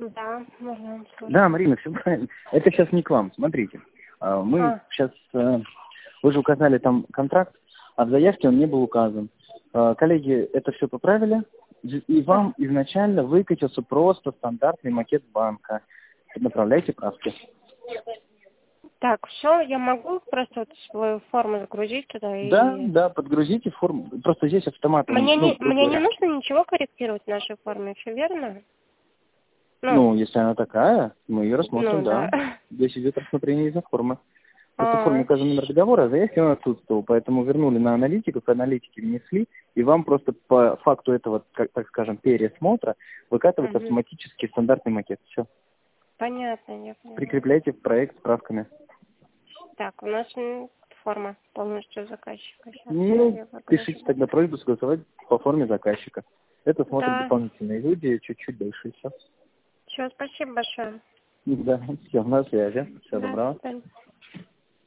Да, можно. Да, Марина, все правильно. Это сейчас не к вам. Смотрите, мы сейчас... Вы же указали там контракт, а в заявке он не был указан. Коллеги это все поправили, и вам изначально выкатился просто стандартный макет банка. Направляйте правки. Так, все, я могу просто вот свою форму загрузить туда и... Да, подгрузите форму. Просто здесь автоматом... Мне не нужно ничего корректировать в нашей форме, все верно? Если она такая, мы ее рассмотрим, да. Здесь идет рассмотрение из-за формы. Просто в форме указан номер договора, а заявки он отсутствовал, поэтому вернули на аналитиков, аналитики внесли, и вам просто по факту этого, так скажем, пересмотра выкатывается автоматически стандартный макет. Все. Понятно, я поняла. Прикрепляйте в проект с правками. Так, у нас форма полностью заказчика. Пишите тогда просьбу согласовать по форме заказчика. Это смотрят дополнительные люди, чуть-чуть дольше, и все. Все, спасибо большое. Да, все, на связи. Всего доброго.